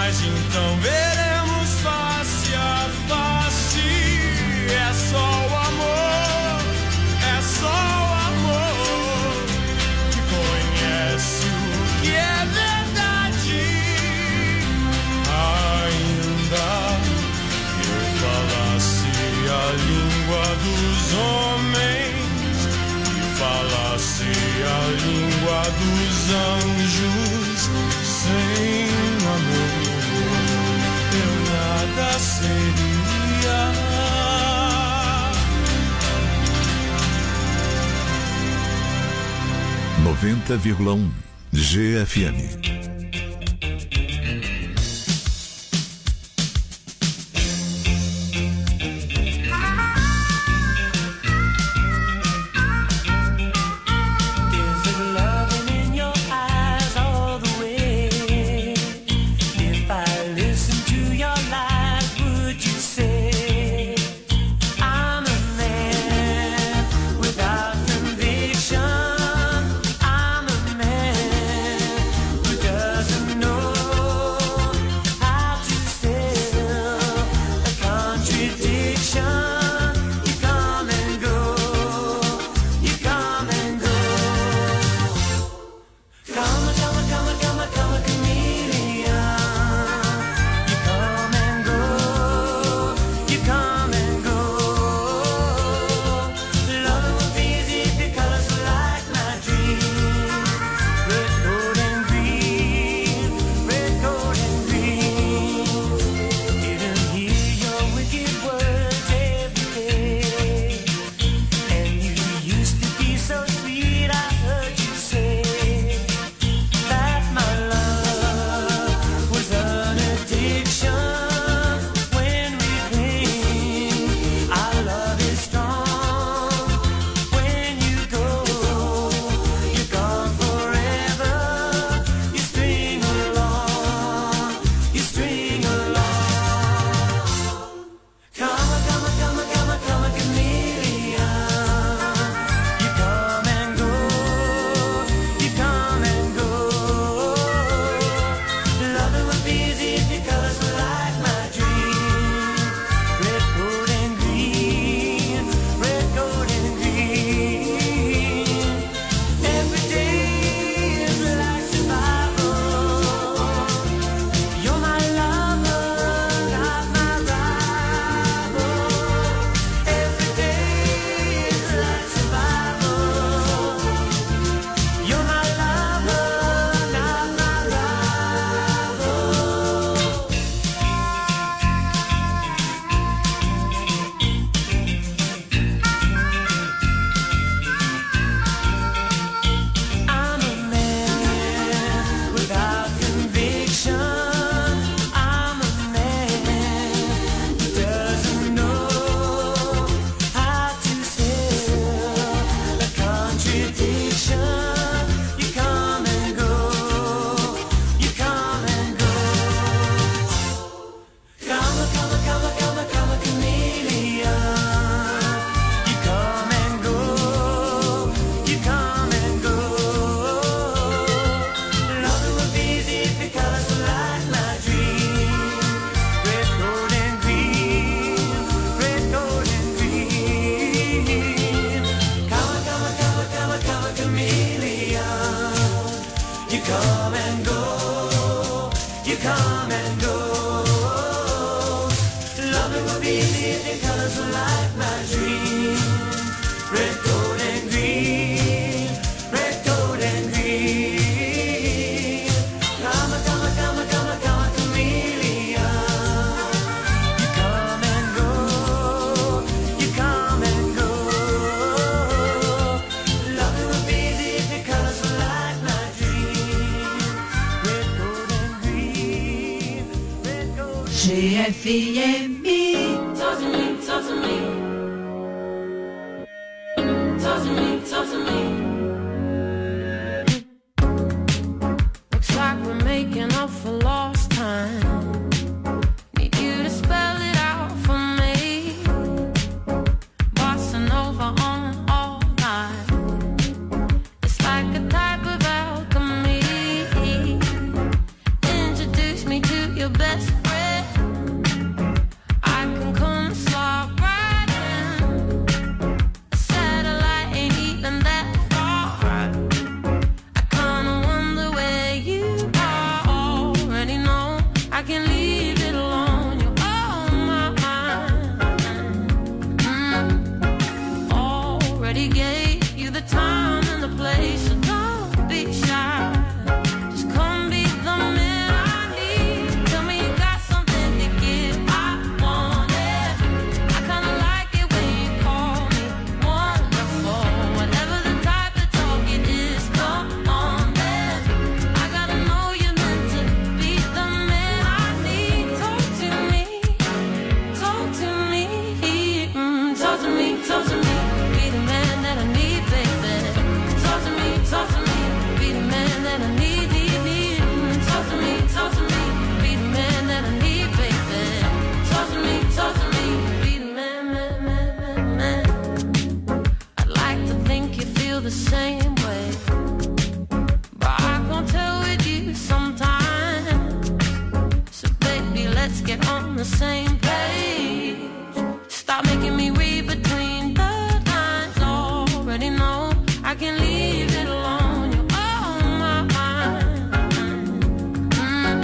mas então veremos face a face. É só o amor, é só o amor que conhece o que é verdade. Ainda que eu falasse a língua dos homens e falasse a língua dos anjos, sem amor eu nada seria. 90,1 GFM. GFM. Talk to me, talk to me. Talk to me, talk to me. Looks like we're making up for lost time. Need you to spell it out for me. Bossa Nova on all night. It's like a type of alchemy. Introduce me to your your best friend. I can come slide right in. A satellite ain't even that far. I kinda wonder where you are. Already know I can leave it alone. You're on my mind. Already gave you the time and the place, so don't be shy. Just come be the man I need. Tell me you got something to give. I want it. I kinda like it when you call me wonderful. Whatever the type of talk it is, come on then. I gotta know you're meant to be the man I need. Talk to me, talk to me, talk to me, talk to me. Be the man that I need, baby. Talk to me, talk to me. Be the man that I need. Talk to me, talk to me. Be the man that I need, baby. Talk to me, be the man, man. I'd like to think you feel the same way, but I can't tell with you sometimes. So baby, let's get on the same page. Stop making me read between the lines. Already know I can leave it alone. You're on my mind.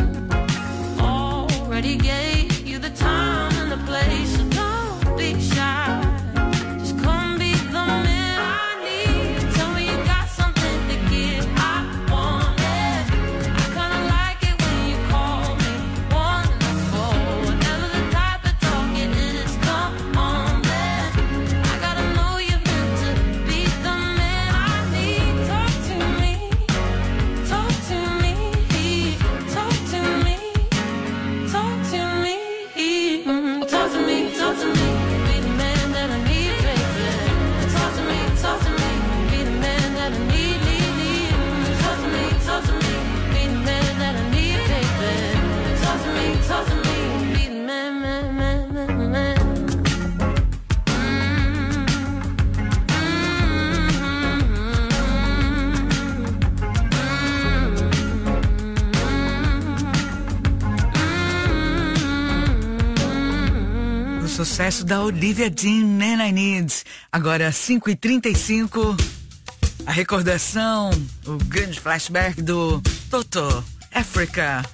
Already gave you the time and the place, so don't be shy. Just come be the man I need. Tell me you got something to give. I want it. I kinda like it when you call me wonderful. Whatever the type of talk it is, come on then. I gotta know you're meant to be the man I need. Talk to me, talk to me, talk to me, talk to me, talk to me, talk to me. Be the man that I need, baby. Talk to me, be the man that I need. Talk to me, be the man that I need, baby. Talk to me, be the man. O sucesso da Olivia Dean, Man I Need. Agora 5h35, a recordação, o grande flashback do Toto, Africa.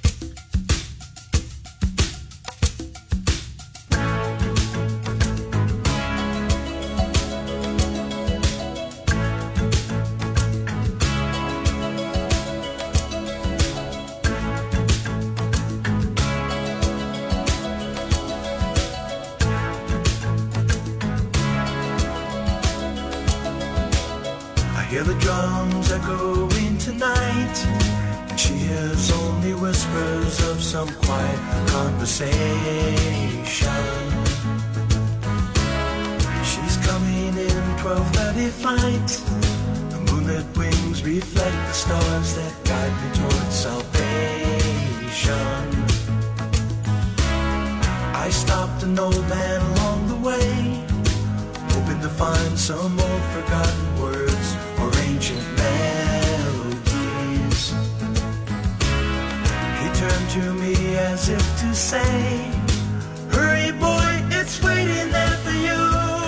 I hear the drums echoing tonight. She hears only whispers of some quiet conversation. She's coming in 12:30 flight. The moonlit wings reflect the stars that guide me towards salvation. I stopped an old man along the way, hoping to find some old forgotten words or ancient melodies. He turned to me as if to say, hurry boy, it's waiting there for you.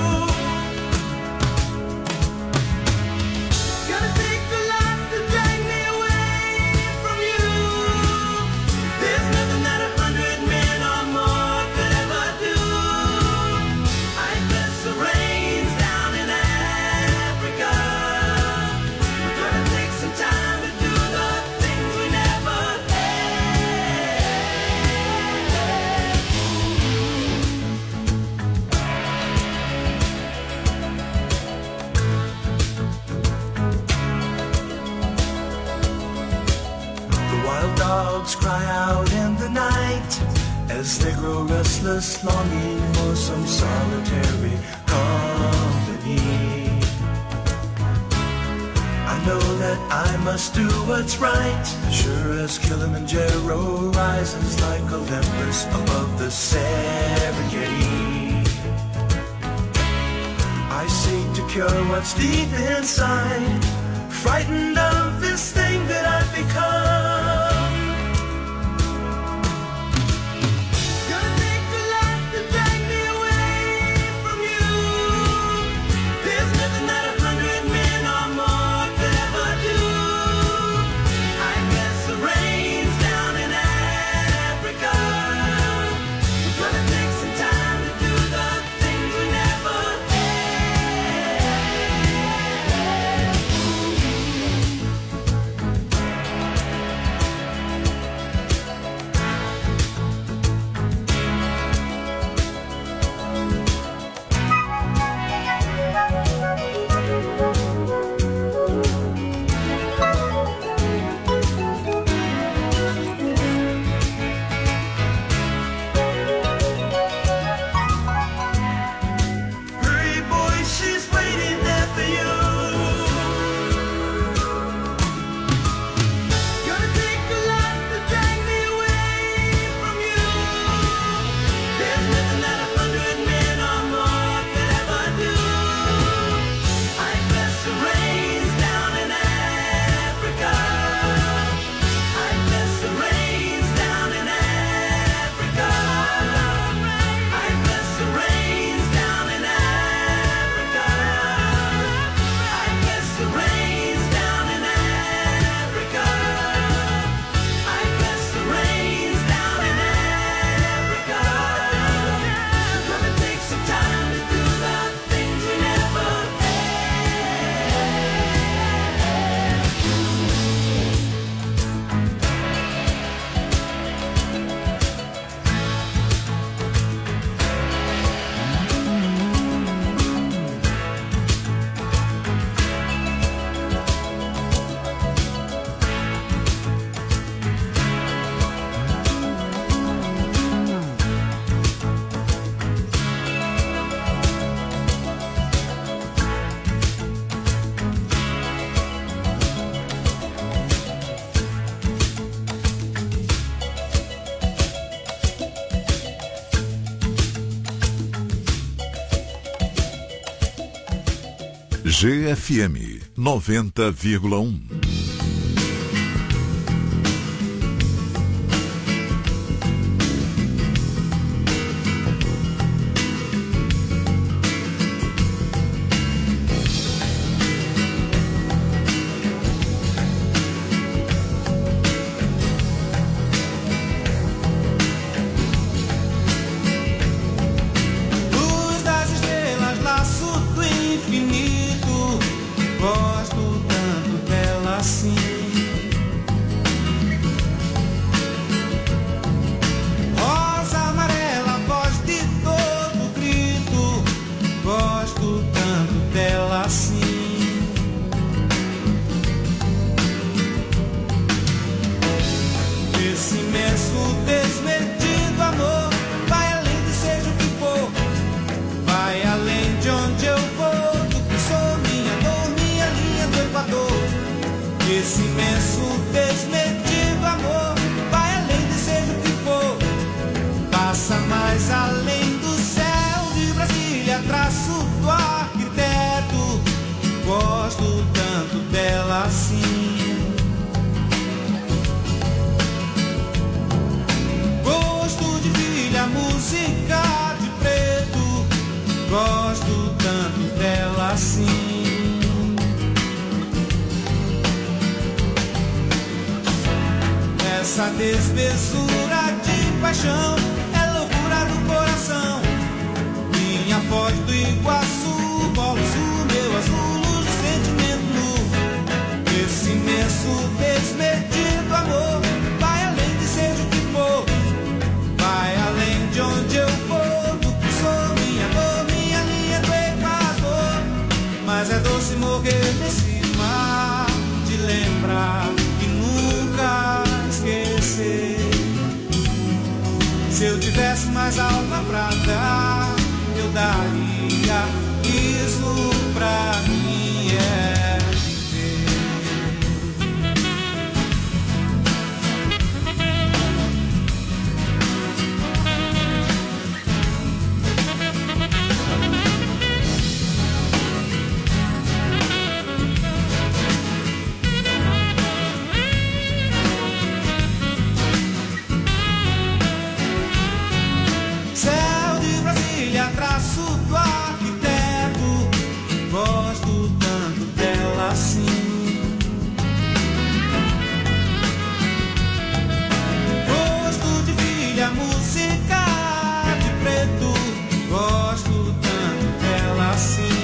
Gonna take the light to drag me away from you. There's nothing that 100 men or more could ever do. I bless the rains down in Africa. We're gonna take some time to do the things we never had. The wild dogs cry out in the night as they grow restless, longing for some solitary company. I know that I must do what's right, sure as Kilimanjaro rises like Olympus above the Serengeti. I seek to cure what's deep inside, frightened of this thing that I've become. GFM 90,1. Luz das estrelas, laço do infinito. Gosto tanto dela assim. Rosa amarela, voz de todo grito. Gosto tanto dela assim. Esse imenso desmedido amor vai além de seja o que for. Vai além de onde eu vou, do que sou, minha dor, minha linha do Equador. Esse imenso desmedido amor vai além de seja o que for. Passa mais além do céu de Brasília, traço do arquiteto. Gosto tanto dela assim. Gosto de filha, música de preto. Gosto tanto dela assim. Essa desmesura de paixão é loucura do coração. Minha voz do Iguaçu, polo sul, meu azul, luz do sentimento nu. Esse imenso desmedido amor vai além de seja o que for. Vai além de onde eu vou, do que sou, minha dor, minha linha do Equador. Mas é doce morrer nesse mar, de lembrar e nunca esquecer. Se eu tivesse mais alma pra dar, eu daria. Isso pra mim é viver. Céu de Brasília, traço do arquiteto. Gosto tanto dela assim. Gosto de filha, música de preto. Gosto tanto dela assim.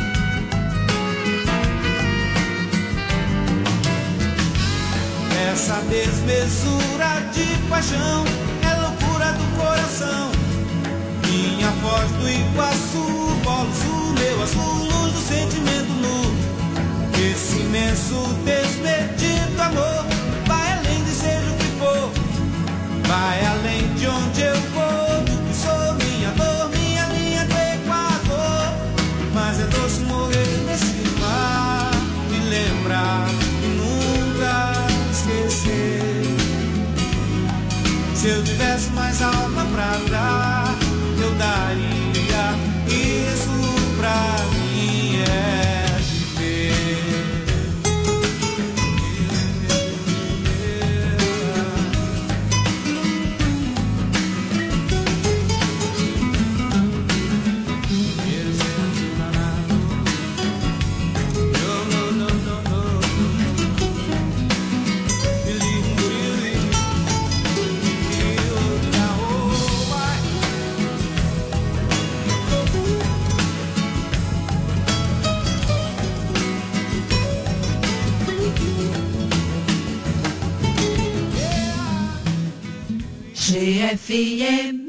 Essa desmesura de paixão é loucura do coração. Minha voz do Iguaçu, polo sul, meu azul, luz do sentimento nu. Esse imenso desmedido amor vai além de seja o que for. Vai além de onde eu vou, do que sou, minha dor, minha linha do Equador. Mas é doce morrer nesse mar, me lembrar e nunca esquecer. Se eu tivesse mais alma pra dar, eu daria. Isso pra mim é viver. GFM.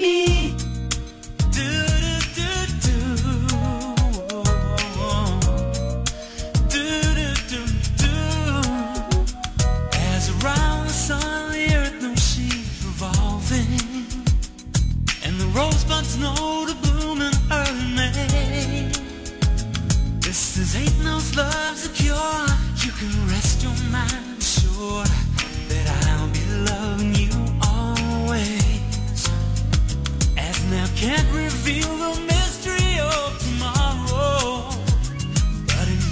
As around the sun, the earth knows she's revolving, and the rosebuds know to bloom in early May. This is ain't no love's a cure. You can rest your mind assured that I'll be loving you always. As now can't reveal the mystery of tomorrow, but in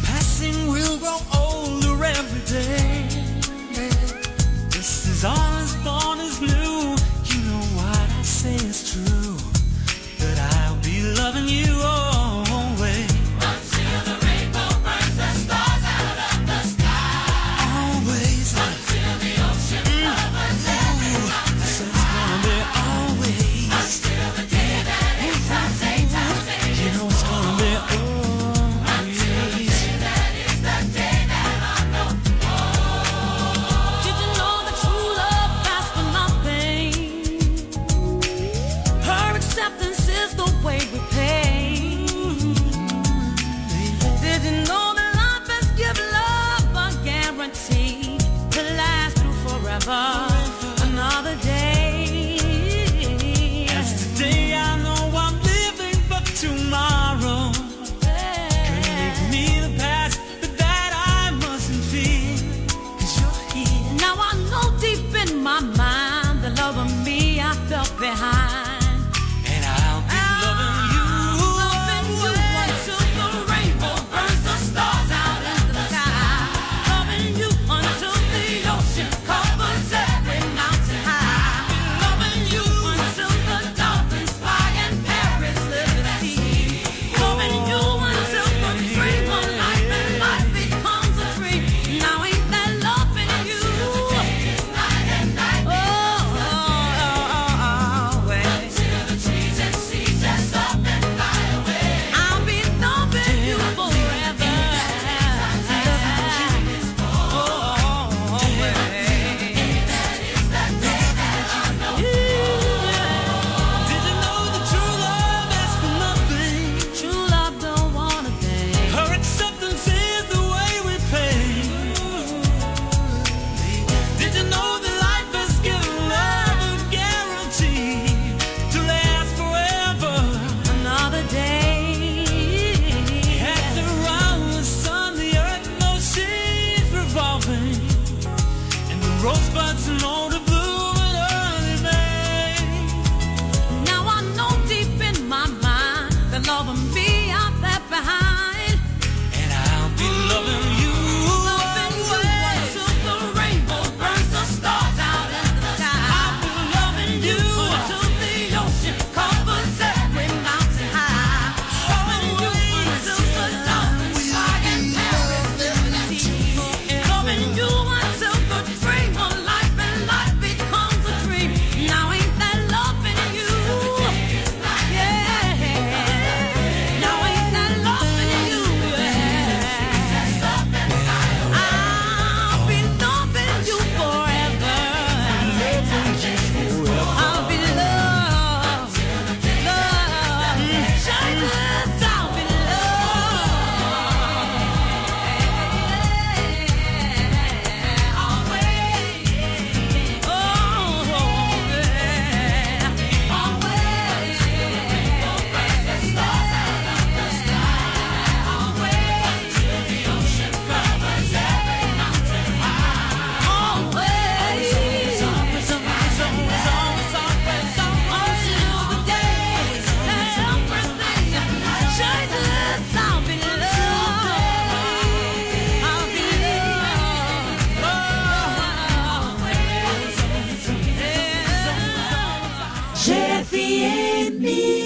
GFM.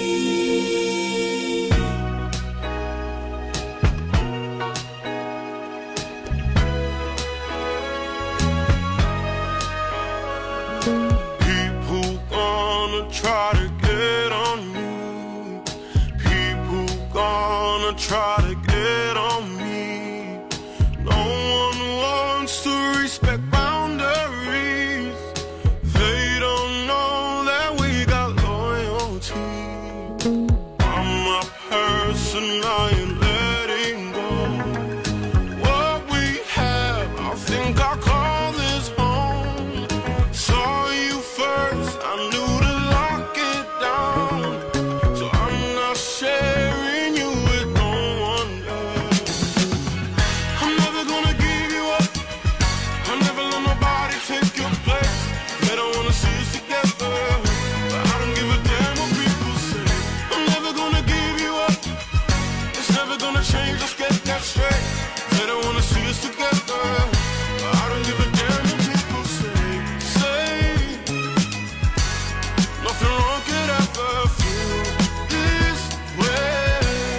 People gonna try to get on you. People gonna try to get on me. No one wants to respect boundaries. They don't know that we got loyalty. I'm a person I ain't letting go. What we have, I think I call this home. Saw you first, I knew to lock it down. So I'm not sharing you with no one else. I'm never gonna give you up. I'll never let nobody take your place. They don't wanna see us together, but I don't give a damn what people say. I'm never gonna give you up. It's never gonna change, let's get that straight. They don't wanna see us together, but I don't give a damn what people say. Nothing wrong could ever feel this way.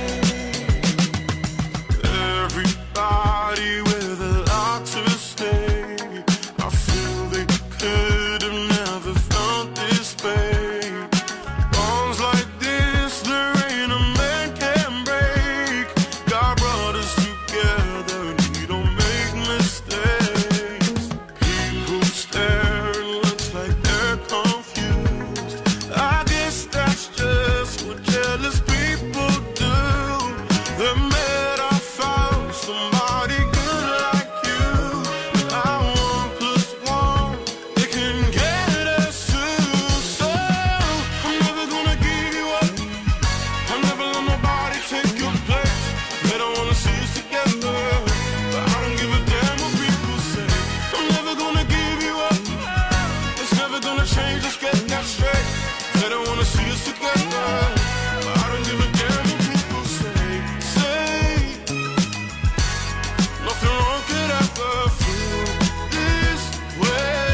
Everybody with a lot to say. I feel they could have never felt this pain. Bonds like this, there ain't a man can break. God brought us together, we don't make mistakes. People stare and looks like they're confused. I guess that's just what jealous people do. The minute I found somebody good like you, I 1 + 1, it can get us two. So I'm never gonna give you up. I'll never let nobody take your place. They don't wanna see us together, but I don't give a damn what people say. I'm never gonna give you up. It's never gonna change, let's get that straight. They don't wanna see us together, but I don't give a damn what people say. Nothing wrong could ever feel this way.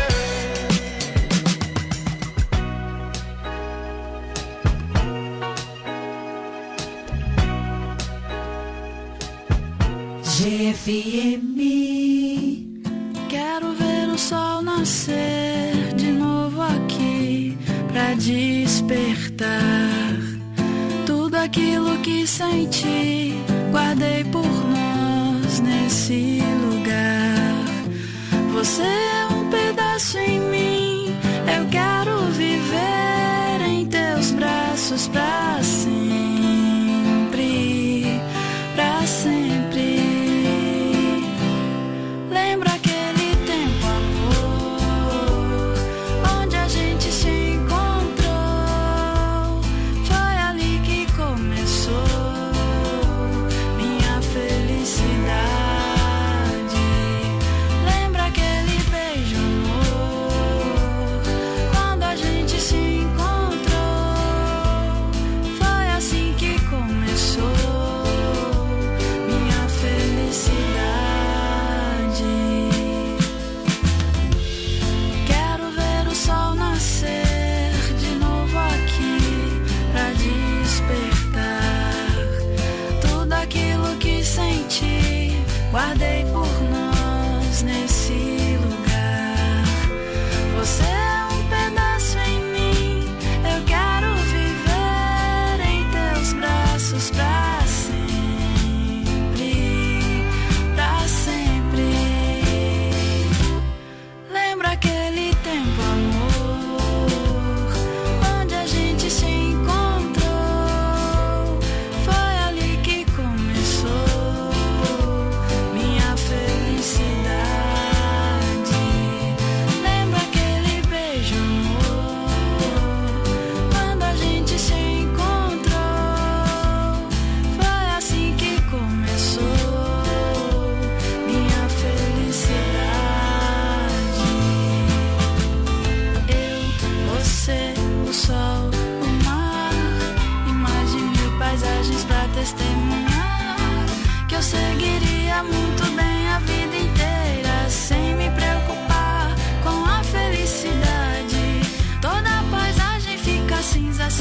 GFM. Quero ver o sol nascer de novo aqui pra despertar tudo aquilo que senti, guardei por nós nesse lugar. Você é um pedaço em mim, eu quero viver em teus braços pra sempre, pra sempre. Lembra aquele tempo, amor, onde a gente se encontrou? Foi ali que começou minha felicidade. Lembra aquele beijo, amor, quando a gente se encontrou?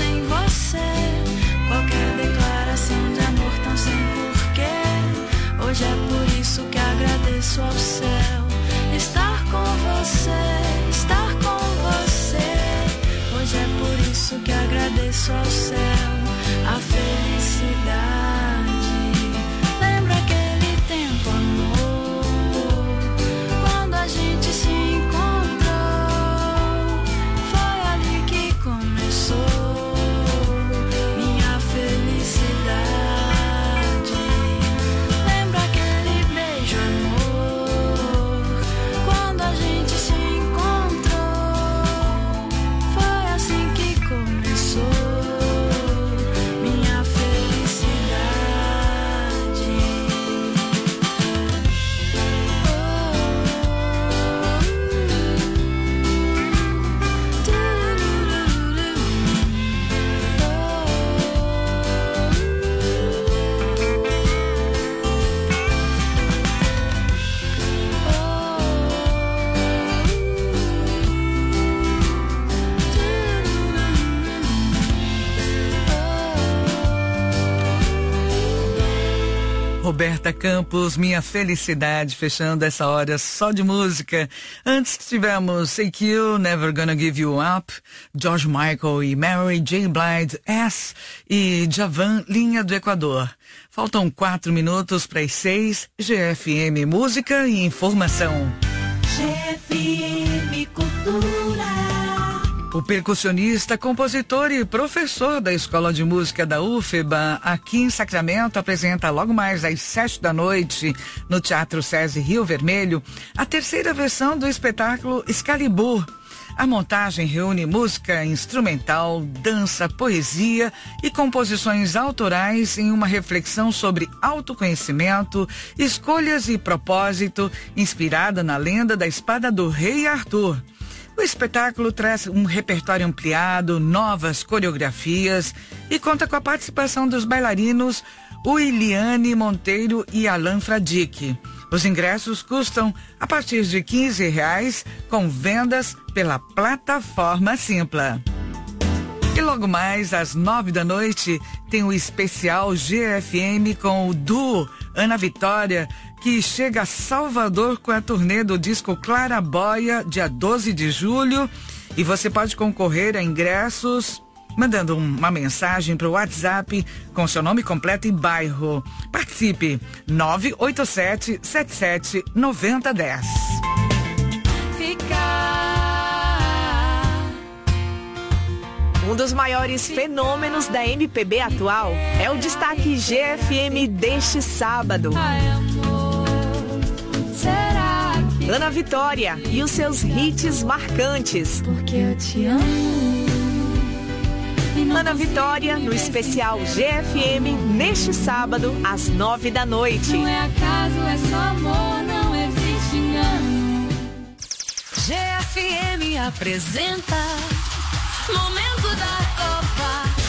sem você. Qualquer declaração de amor tão sem porquê. Hoje é por isso que agradeço ao céu. Estar com você, estar com você. Hoje é por isso que agradeço ao céu a felicidade. Lembra aquele tempo, amor, quando a gente se encontrou? Foi ali que começou minha felicidade. Lembra aquele beijo, amor, quando a gente se encontrou? Foi assim que começou minha felicidade. Roberta Campos, Minha Felicidade, fechando essa hora só de música. Antes tivemos CQ, Never Gonna Give You Up, George Michael e Mary J. Blige, S e Djavan, Linha do Equador. Faltam 4 minutos para as 6, GFM Música e Informação. GFM Cultura. O percussionista, compositor e professor da Escola de Música da UFBA, aqui em Sacramento, apresenta logo mais às 7 da noite, no Teatro SESI Rio Vermelho, a terceira versão do espetáculo Excalibur. A montagem reúne música instrumental, dança, poesia e composições autorais em uma reflexão sobre autoconhecimento, escolhas e propósito, inspirada na lenda da espada do rei Arthur. O espetáculo traz um repertório ampliado, novas coreografias e conta com a participação dos bailarinos Williane Monteiro e Alan Fradique. Os ingressos custam a partir de R$15, com vendas pela plataforma Simpla. E logo mais, às 9 da noite, tem o especial GFM com o duo Ana Vitória, que chega a Salvador com a turnê do disco Claraboia, dia 12 de julho. E você pode concorrer a ingressos mandando uma mensagem para o WhatsApp com seu nome completo e bairro. Participe, 987-77-9010. Um dos maiores fenômenos da MPB atual é o destaque GFM deste sábado. Ana Vitória e os seus hits marcantes. Porque eu te amo. Ana Vitória no especial GFM neste sábado às 9 da noite. Não é acaso, é só amor, não existe engano. GFM apresenta Momento da Copa.